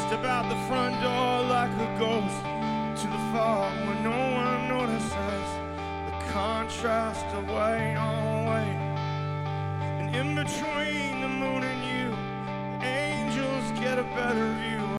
Step out the front door like a ghost to the fog where no one notices the contrast of way on way. And in between the moon and you, the angels get a better view.